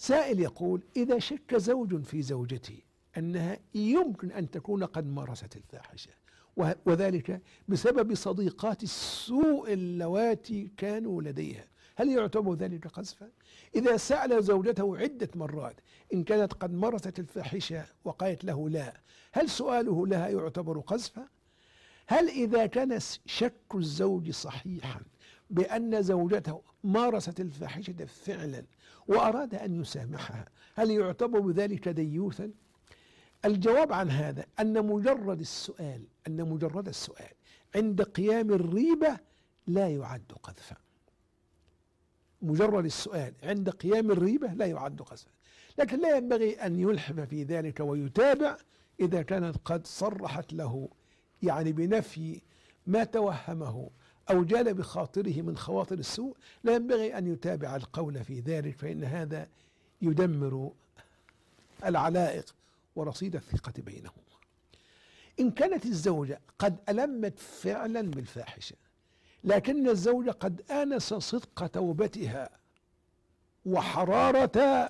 سائل يقول: إذا شك زوج في زوجته أنها يمكن أن تكون قد مارست الفاحشة، وذلك بسبب صديقات السوء اللواتي كانوا لديها، هل يعتبر ذلك قذفا؟ إذا سأل زوجته عدة مرات إن كانت قد مارست الفاحشة وقالت له لا، هل سؤاله لها يعتبر قذفا؟ هل إذا كان شك الزوج صحيحا بأن زوجته مارست الفاحشة فعلا وأراد أن يسامحها، هل يعتبر بذلك ديوثا؟ الجواب عن هذا أن مجرد السؤال عند قيام الريبة لا يعد قذفا. مجرد السؤال عند قيام الريبة لا يعد قذفا، لكن لا ينبغي أن يلحف في ذلك ويتابع إذا كانت قد صرحت له يعني بنفي ما توهمه أو جال بخاطره من خواطر السوء. لا ينبغي أن يتابع القول في ذلك، فإن هذا يدمر العلائق ورصيد الثقة بينهم. إن كانت الزوجة قد ألمت فعلا بالفاحشة، لكن الزوج قد آنس صدق توبتها وحرارة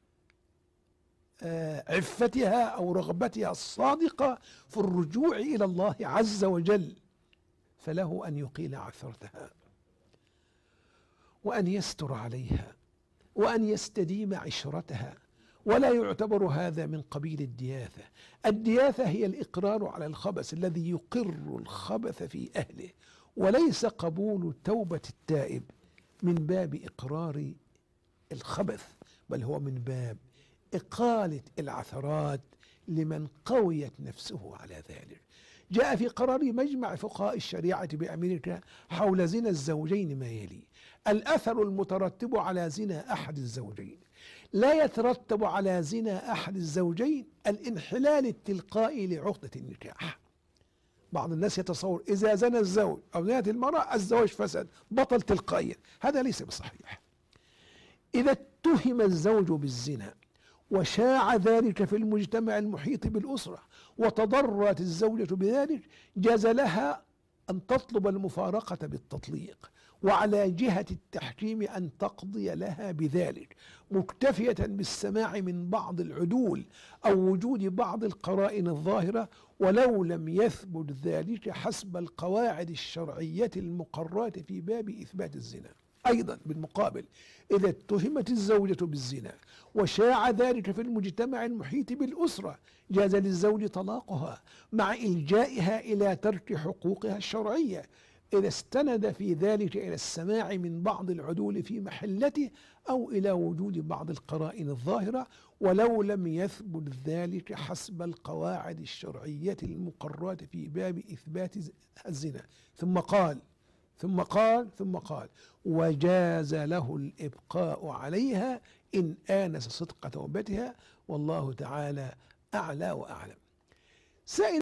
عفتها أو رغبتها الصادقة في الرجوع إلى الله عز وجل، فله أن يقيل عثرتها وأن يستر عليها وأن يستديم عشرتها، ولا يعتبر هذا من قبيل الدياثة. الدياثة هي الإقرار على الخبث الذي يقر الخبث في أهله، وليس قبول توبة التائب من باب إقرار الخبث، بل هو من باب إقالة العثرات لمن قويت نفسه على ذلك. جاء في قرار مجمع فقهاء الشريعة بأمريكا حول زنا الزوجين ما يلي: الأثر المترتب على زنا أحد الزوجين لا يترتب على زنا أحد الزوجين الانحلال التلقائي لعقدة النكاح. بعض الناس يتصور إذا زنى الزوج أو زنت المرأة الزواج فسد بطل تلقائيا، هذا ليس بصحيح. إذا اتهم الزوج بالزنا وشاع ذلك في المجتمع المحيط بالأسرة وتضررت الزوجة بذلك، جاز لها أن تطلب المفارقة بالتطليق، وعلى جهة التحكيم أن تقضي لها بذلك، مكتفية بالسماع من بعض العدول أو وجود بعض القرائن الظاهرة، ولو لم يثبت ذلك حسب القواعد الشرعية المقررة في باب إثبات الزنا. أيضا بالمقابل، إذا اتهمت الزوجة بالزنا وشاع ذلك في المجتمع المحيط بالأسرة، جاز للزوج طلاقها مع إلجائها إلى ترك حقوقها الشرعية، إذا استند في ذلك إلى السماع من بعض العدول في محلته أو إلى وجود بعض القرائن الظاهرة، ولو لم يثبت ذلك حسب القواعد الشرعية المقررة في باب إثبات الزنا. ثم قال: وجاز له الإبقاء عليها إن آنس صدق توبتها، والله تعالى أعلى وأعلم. سائل